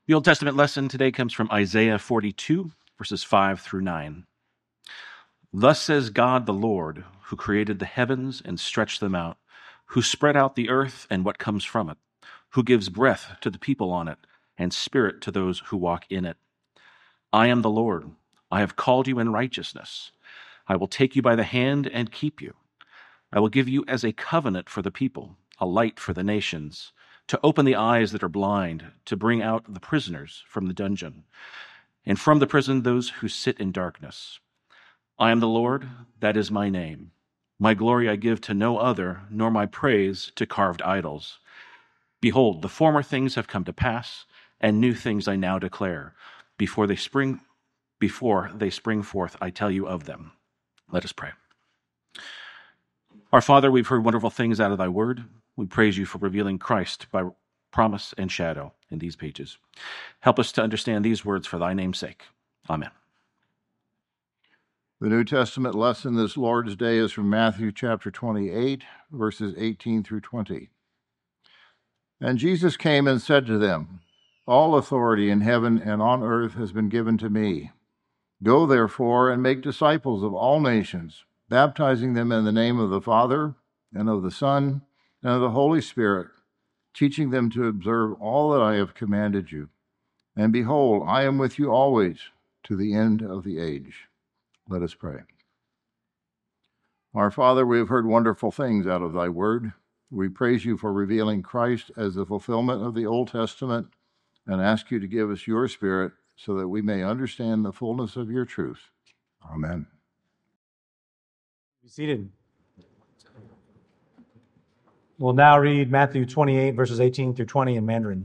The Old Testament lesson today comes from Isaiah 42, verses 5 through 9. Thus says God the Lord, who created the heavens and stretched them out, who spread out the earth and what comes from it, who gives breath to the people on it, and spirit to those who walk in it. I am the Lord. I have called you in righteousness. I will take you by the hand and keep you. I will give you as a covenant for the people, a light for the nations, to open the eyes that are blind, to bring out the prisoners from the dungeon, and from the prison those who sit in darkness. I am the Lord, that is my name. My glory I give to no other, nor my praise to carved idols. Behold, the former things have come to pass, and new things I now declare. Before they spring forth, I tell you of them. Let us pray. Our Father, we've heard wonderful things out of thy word. We praise you for revealing Christ by promise and shadow in these pages. Help us to understand these words for thy name's sake. Amen. The New Testament lesson this Lord's Day is from Matthew chapter 28, verses 18 through 20. And Jesus came and said to them, All authority in heaven and on earth has been given to me. Go therefore and make disciples of all nations, baptizing them in the name of the Father and of the Son and of the Holy Spirit, teaching them to observe all that I have commanded you. And behold, I am with you always to the end of the age. Let us pray. Our Father, we have heard wonderful things out of thy word. We praise you for revealing Christ as the fulfillment of the Old Testament and ask you to give us your Spirit so that we may understand the fullness of your truth. Amen. Be seated. We'll now read Matthew 28, verses 18 through 20 in Mandarin.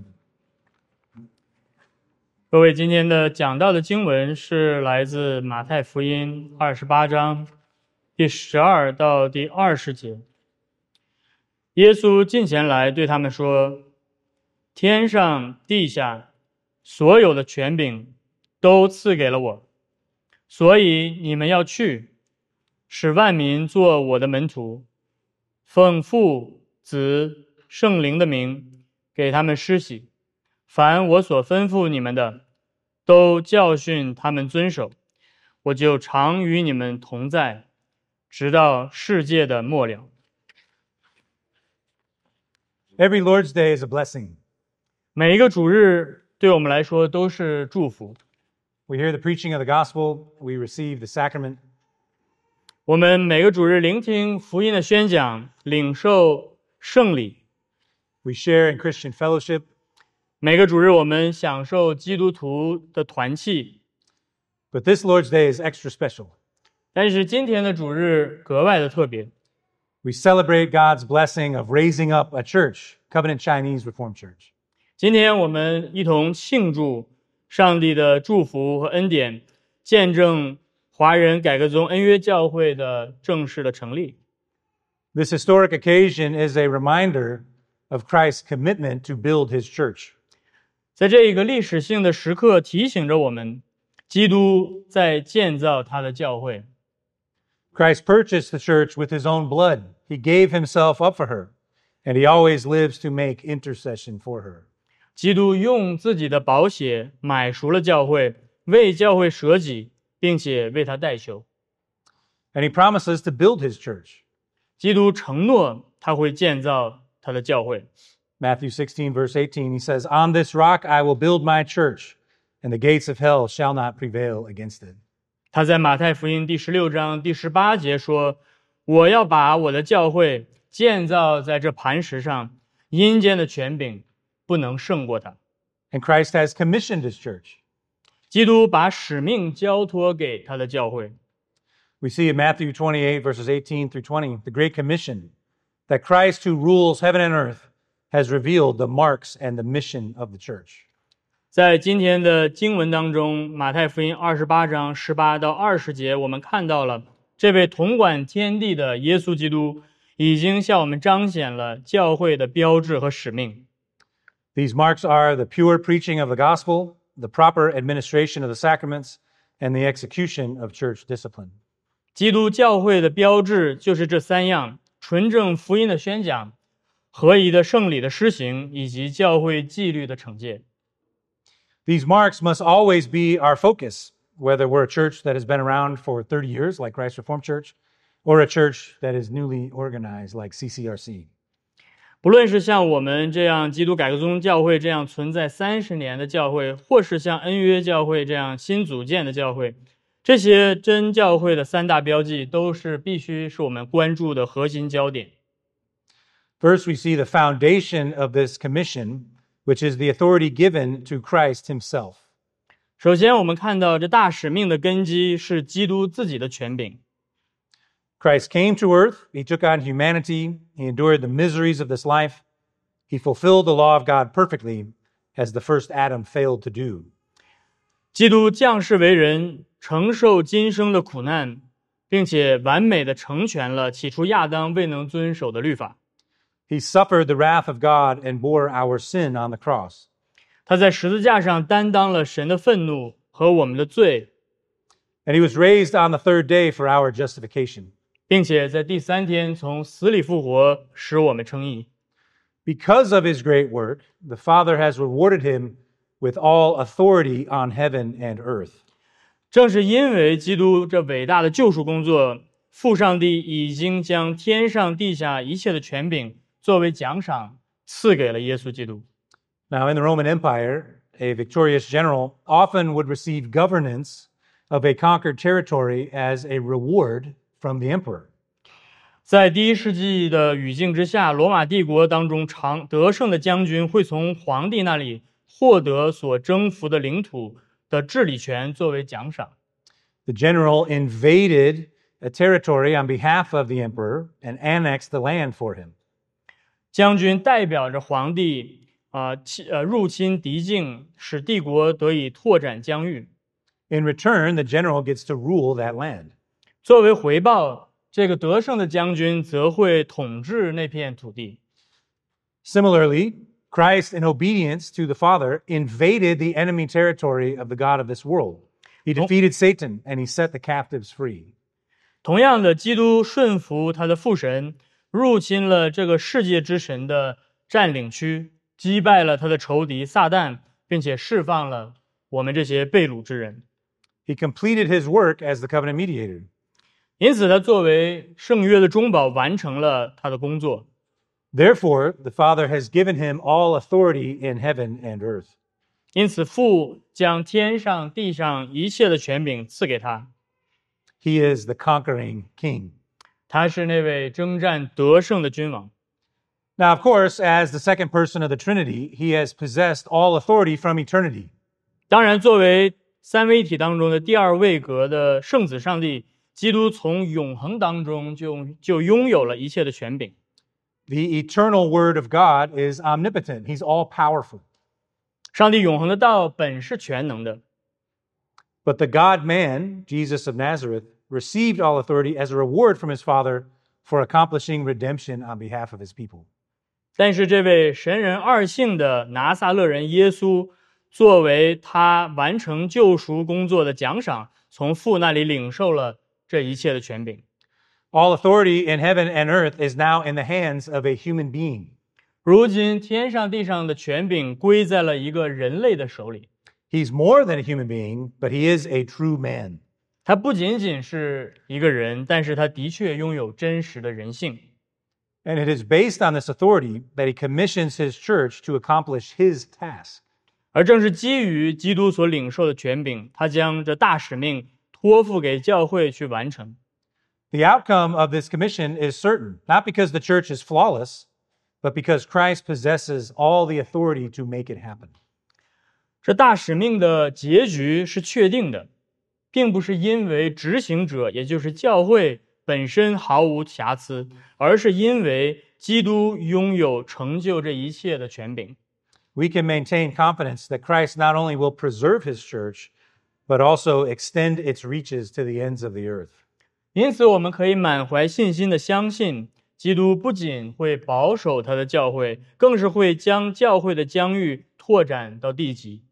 各位，今天的讲到的经文是来自马太福音28章第12到第20节。耶稣近前来对他们说：“天上地下所有的权柄都赐给了我，所以你们要去，使万民做我的门徒，奉父、子、圣灵的名给他们施洗。凡我所吩咐你们的，都教训他们遵守，我就常与你们同在，直到世界的末了。” Every Lord's Day is a blessing. 每一个主日对我们来说都是祝福。 We hear the preaching of the gospel, we receive the sacrament. 我们每个主日聆听福音的宣讲，领受圣礼。 We share in Christian fellowship. 每个主日我们享受基督徒的团契。 But this Lord's Day is extra special. 但是今天的主日格外的特别。 We celebrate God's blessing of raising up a church, Covenant Chinese Reformed Church. 今天我们一同庆祝上帝的祝福和恩典，见证华人改革宗恩约教会的正式的成立。 This historic occasion is a reminder of Christ's commitment to build his church. 在这一个历史性的时刻，提醒着我们，基督在建造他的教会。 Christ purchased the church with his own blood. He gave himself up for her, and he always lives to make intercession for her. 基督用自己的宝血买赎了教会，为教会舍己，并且为他代求。 And he promises to build his church. 基督承诺他会建造他的教会。 Matthew 16, verse 18, he says, On this rock I will build my church, and the gates of hell shall not prevail against it. 他在马太福音第16章第18节说：“我要把我的教会建造在这磐石上，阴间的权柄不能胜过它。” And Christ has commissioned his church. 基督把使命交托给他的教会。 We see in Matthew 28, verses 18 through 20, the Great Commission, that Christ who rules heaven and earth has revealed the marks and the mission of the church. 在今天的经文当中，马太福音28章18到20节，我们看到了这位统管天地的耶稣基督已经向我们彰显了教会的标志和使命。 These marks are the pure preaching of the gospel, the proper administration of the sacraments, and the execution of church discipline. 基督教会的标志就是这三样：纯正福音的宣讲、合宜的圣礼的施行，以及教会纪律的惩戒。 These marks must always be our focus, whether we're a church that has been around for 30 years, like Christ Reformed Church, or a church that is newly organized, like CCRC. 不论是像我们这样基督改革宗教会这样存在30年的教会，或是像恩约教会这样新组建的教会，这些真教会的3大标记都是必须是我们关注的核心焦点。 First, we see the foundation of this commission, which is the authority given to Christ himself. 首先，我们看到这大使命的根基是基督自己的权柄。 Christ came to earth, he took on humanity, he endured the miseries of this life, he fulfilled the law of God perfectly, as the first Adam failed to do. 基督降世为人，承受今生的苦难，并且完美的成全了起初亚当未能遵守的律法。 He suffered the wrath of God and bore our sin on the cross. 他在十字架上担当了神的愤怒和我们的罪， And he was raised on the third day for our justification. 并且在第3天从死里复活，使我们称义。 Because of his great work, the Father has rewarded him with all authority on heaven and earth. 正是因为基督这伟大的救赎工作，父上帝已经将天上地下一切的权柄作为奖赏赐给了耶稣基督。 Now, in the Roman Empire, a victorious general often would receive governance of a conquered territory as a reward from the emperor. 在第1世纪的语境之下，罗马帝国当中得胜的将军会从皇帝那里获得所征服的领土的治理权作为奖赏。 The general invaded a territory on behalf of the emperor and annexed the land for him. 将军代表着皇帝入侵敌境，使帝国得以拓展疆域。 In return, the general gets to rule that land. 作为回报，这个得胜的将军则会统治那片土地。 Similarly, Christ, in obedience to the Father, invaded the enemy territory of the God of this world. He defeated Satan and he set the captives free. 同样的，基督顺服他的父神，入侵了这个世界之神的占领区，击败了他的仇敌撒旦，并且释放了我们这些被掳之人。 He completed his work as the covenant mediator. 因此，他作为圣约的中保，完成了他的工作。 Therefore, the Father has given him all authority in heaven and earth. 因此，父将天上地上一切的权柄赐给他。 He is the conquering king. 他是那位征战得胜的君王。 Now, of course, as the second person of the Trinity, he has possessed all authority from eternity. 当然，作为三位一体当中的第2位格的圣子上帝，基督从永恒当中就拥有了一切的权柄。 The eternal word of God is omnipotent. He's all powerful. 上帝永恒的道本是全能的， But the God-man, Jesus of Nazareth, received all authority as a reward from his Father for accomplishing redemption on behalf of his people. 但是这位神人二性的拿撒勒人耶稣，作为他完成救赎工作的奖赏，从父那里领受了这一切的权柄。 All authority in heaven and earth is now in the hands of a human being. 如今天上地上的权柄归在了一个人类的手里。 He's more than a human being, but he is a true man. 他不仅仅是一个人，但是他的确拥有真实的人性。 And it is based on this authority that he commissions his church to accomplish his task. 而正是基于基督所领受的权柄，他将这大使命托付给教会去完成。 The outcome of this commission is certain, not because the church is flawless, but because Christ possesses all the authority to make it happen. 这大使命的结局是确定的，并不是因为执行者，也就是教会本身毫无瑕疵，而是因为基督拥有成就这一切的权柄。 We can maintain confidence that Christ not only will preserve his church, but also extend its reaches to the ends of the earth. 因此，我们可以满怀信心的相信，基督不仅会保守他的教会，更是会将教会的疆域拓展到地极。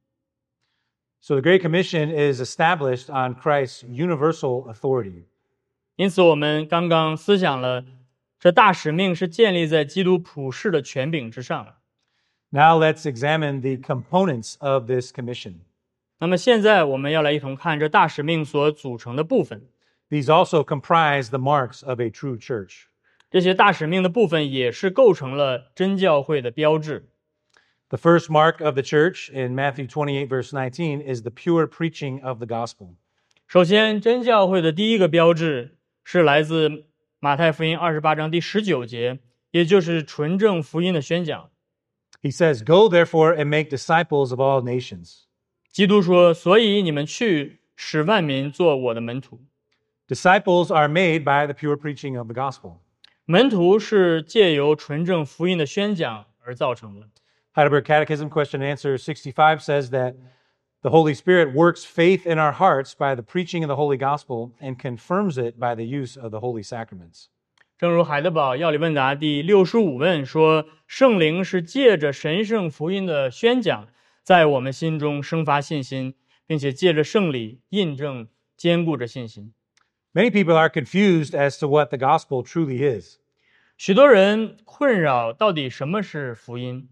So the Great Commission is established on Christ's universal authority. 因此，我们刚刚思想了，这大使命是建立在基督普世的权柄之上。 Now let's examine the components of this commission. 那么现在我们要来一同看这大使命所组成的部分。 These also comprise the marks of a true church. 这些大使命的部分也是构成了真教会的标志。 The first mark of the church in Matthew 28, verse 19, is the pure preaching of the gospel. 首先，真教会的第一个标志是来自马太福音28章第19节，也就是纯正福音的宣讲。 He says, "Go therefore and make disciples of all nations." 基督说：“所以你们去，使万民做我的门徒。” Disciples are made by the pure preaching of the gospel. 门徒是借由纯正福音的宣讲而造成的。 Heidelberg Catechism question and answer 65 says that the Holy Spirit works faith in our hearts by the preaching of the Holy Gospel and confirms it by the use of the holy sacraments. 正如海德堡要理问答第65问说，圣灵是借着神圣福音的宣讲，在我们心中生发信心，并且借着圣礼印证坚固着信心。 Many people are confused as to what the gospel truly is. 许多人困扰到底什么是福音。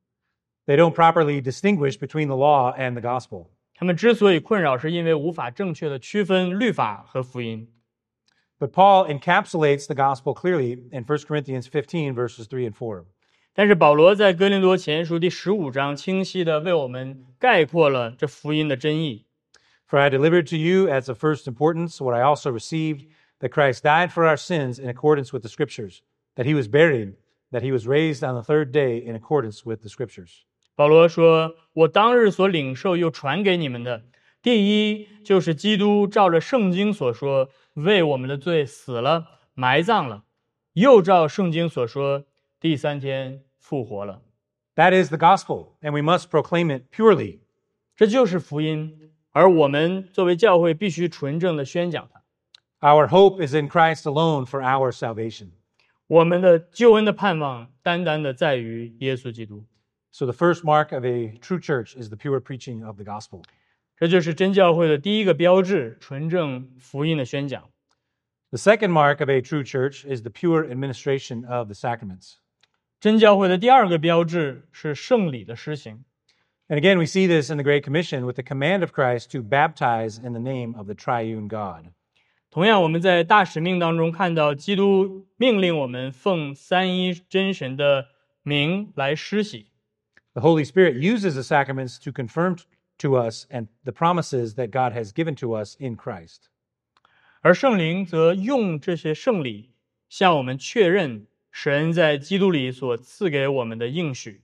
They don't properly distinguish between the law and the gospel. 他们之所以困扰，是因为无法正确的区分律法和福音。 But Paul encapsulates the gospel clearly in 1 Corinthians 15, verses 3 and 4. 但是保罗在哥林多前书第15章清晰地为我们概括了这福音的真意。 For I delivered to you as of first importance what I also received, that Christ died for our sins in accordance with the Scriptures, that he was buried, that he was raised on the third day in accordance with the Scriptures. 保罗说：“我当日所领受又传给你们的，第一就是基督照着圣经所说，为我们的罪死了，埋葬了，又照圣经所说，第三天复活了。” That is the gospel, and we must proclaim it purely. 这就是福音，而我们作为教会必须纯正的宣讲它。 Our hope is in Christ alone for our salvation. 我们的救恩的盼望单单的在于耶稣基督。 So the first mark of a true church is the pure preaching of the gospel. 这就是真教会的第一个标志，纯正福音的宣讲。 The second mark of a true church is the pure administration of the sacraments. 真教会的第二个标志是圣礼的施行。 And again, we see this in the Great Commission with the command of Christ to baptize in the name of the triune God. 同样，我们在大使命当中看到，基督命令我们奉三一真神的名来施洗。 The Holy Spirit uses the sacraments to confirm to us and the promises that God has given to us in Christ. 而圣灵则用这些圣礼向我们确认神在基督里所赐给我们的应许。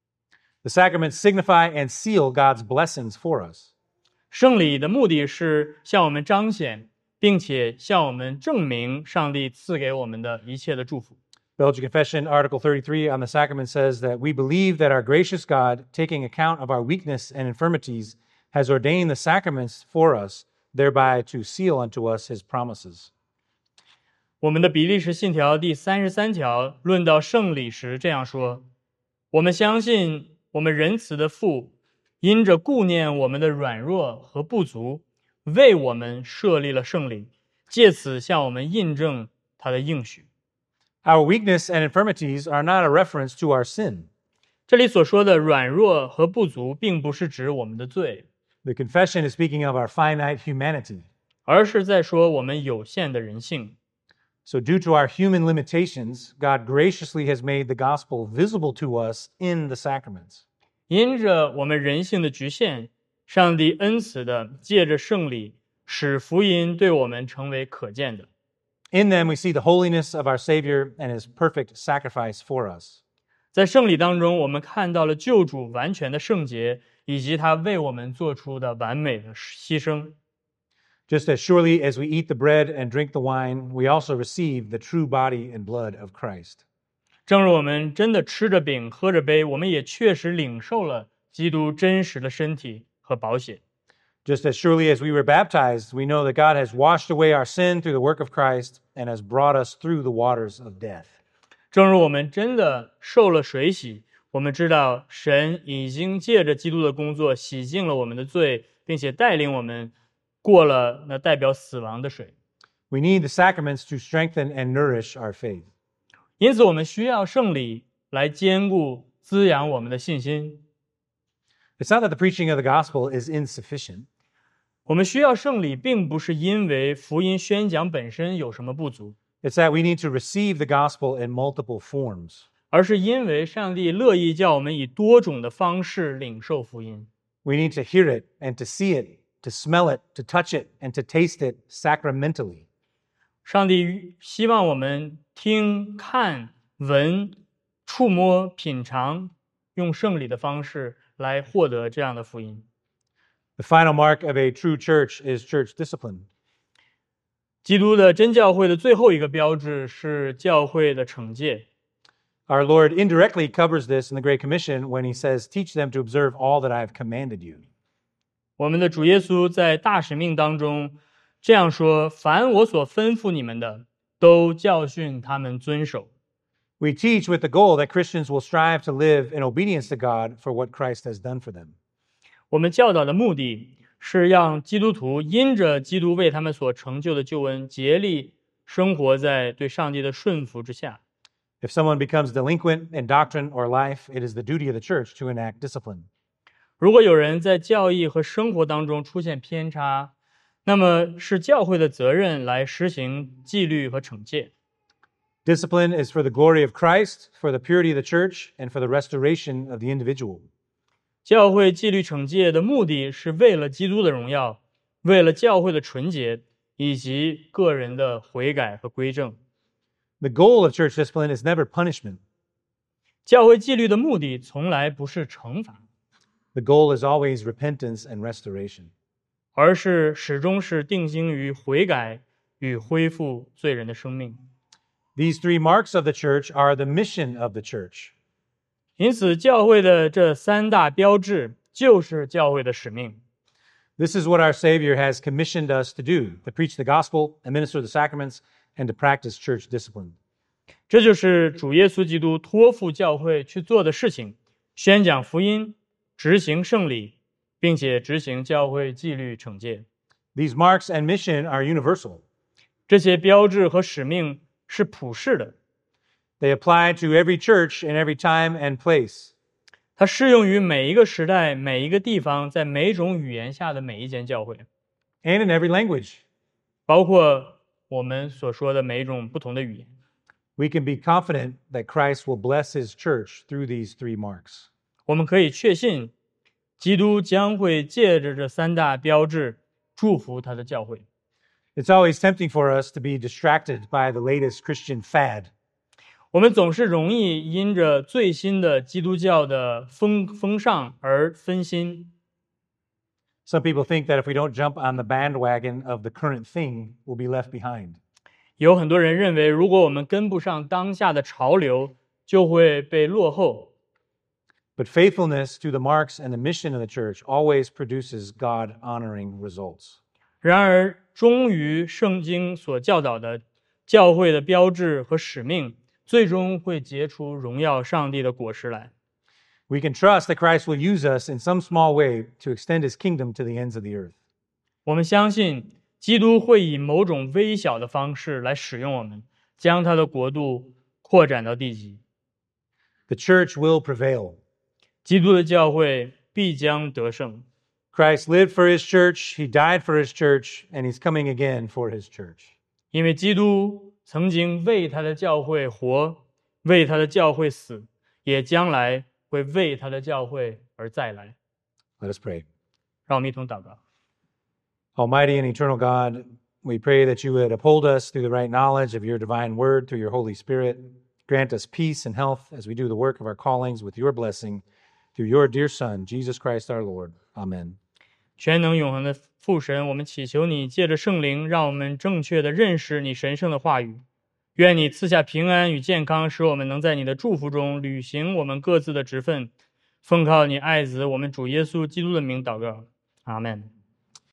The sacraments signify and seal God's blessings for us. 圣礼的目的是向我们彰显，并且向我们证明上帝赐给我们的一切的祝福。 Belgian Confession, Article 33 on the sacrament says that we believe that our gracious God, taking account of our weakness and infirmities, has ordained the sacraments for us, thereby to seal unto us his promises. 我们的比利时信条第33条论到圣礼时这样说：我们相信我们仁慈的父，因着顾念我们的软弱和不足，为我们设立了圣礼，借此向我们印证他的应许。 Our weakness and infirmities are not a reference to our sin. 这里所说的软弱和不足，并不是指我们的罪， The confession is speaking of our finite humanity. 而是在说我们有限的人性。 So, due to our human limitations, God graciously has made the gospel visible to us in the sacraments. 因着我们人性的局限，上帝恩慈的借着圣礼，使福音对我们成为可见的。 In them, we see the holiness of our Savior and his perfect sacrifice for us. 在圣礼当中，我们看到了救主完全的圣洁，以及他为我们做出的完美的牺牲。 Just as surely as we eat the bread and drink the wine, we also receive the true body and blood of Christ. 正如我们真的吃着饼，喝着杯，我们也确实领受了基督真实的身体和宝血。 Just as surely as we were baptized, we know that God has washed away our sin through the work of Christ and has brought us through the waters of death. 正如我们真的受了水洗，我们知道神已经借着基督的工作洗净了我们的罪，并且带领我们过了那代表死亡的水。 We need the sacraments to strengthen and nourish our faith. 因此，我们需要圣礼来坚固滋养我们的信心。 It's not that the preaching of the gospel is insufficient. 我们需要圣礼，并不是因为福音宣讲本身有什么不足， It's that we need to receive the gospel in multiple forms. 而是因为上帝乐意叫我们以多种的方式领受福音。 We need to hear it and to see it, to smell it, to touch it, and to taste it sacramentally. 上帝希望我们听、看、闻、触摸、品尝，用圣礼的方式来获得这样的福音。 The final mark of a true church is church discipline. 基督的真教会的最后一个标志是教会的惩戒。 Our Lord indirectly covers this in the Great Commission when he says, "Teach them to observe all that I have commanded you." 我们的主耶稣在大使命当中这样说：凡我所吩咐你们的，都教训他们遵守。 We teach with the goal that Christians will strive to live in obedience to God for what Christ has done for them. 我们教导的目的是让基督徒因着基督为他们所成就的救恩，竭力生活在对上帝的顺服之下。 If someone becomes delinquent in doctrine or life, it is the duty of the church to enact discipline. 如果有人在教义和生活当中出现偏差，那么是教会的责任来实行纪律和惩戒。 Discipline is for the glory of Christ, for the purity of the church, and for the restoration of the individual. 教会纪律惩戒的目的是为了基督的荣耀，为了教会的纯洁，以及个人的悔改和归正。 The goal of church discipline is never punishment. 教会纪律的目的从来不是惩罚， The goal is always repentance and restoration. 而是始终是定睛于悔改与恢复罪人的生命。 These three marks of the church are the mission of the church. 因此，教会的这三大标志就是教会的使命。 This is what our Savior has commissioned us to do, to preach the gospel, administer the sacraments, and to practice church discipline. 这就是主耶稣基督托付教会去做的事情：宣讲福音、执行圣礼，并且执行教会纪律惩戒。 These marks and mission are universal. 这些标志和使命是普世的， They apply to every church in every time and place. 它适用于每一个时代、每一个地方，在每种语言下的每一间教会， And in every language. 包括我们所说的每一种不同的语言。 We can be confident that Christ will bless his church through these three marks. 我们可以确信，基督将会借着这三大标志祝福他的教会。 It's always tempting for us to be distracted by the latest Christian fad. 我们总是容易因着最新的基督教的风尚而分心。 Some people think that if we don't jump on the bandwagon of the current thing, we'll be left behind. 有很多人认为，如果我们跟不上当下的潮流，就会被落后。 But faithfulness to the marks and the mission of the church always produces God-honoring results. 然而，忠于圣经所教导的教会的标志和使命，最终会结出荣耀上帝的果实来。 We can trust that Christ will use us in some small way to extend his kingdom to the ends of the earth. 我们相信，基督会以某种微小的方式来使用我们，将他的国度扩展到地极。 The church will prevail. 基督的教会必将得胜。 Christ lived for his church, he died for his church, and he's coming again for his church. 因为基督曾经为他的教会活，为他的教会死，也将来会为他的教会而再来。 Let us pray. 让我们一同祷告。 Almighty and eternal God, we pray that you would uphold us through the right knowledge of your divine word, through your Holy Spirit. Grant us peace and health as we do the work of our callings with your blessing, through your dear Son, Jesus Christ our Lord. Amen. 全能永恒的父神，我们祈求你借着圣灵，让我们正确的认识你神圣的话语。愿你赐下平安与健康，使我们能在你的祝福中履行我们各自的职分。奉靠你爱子我们主耶稣基督的名祷告，阿门。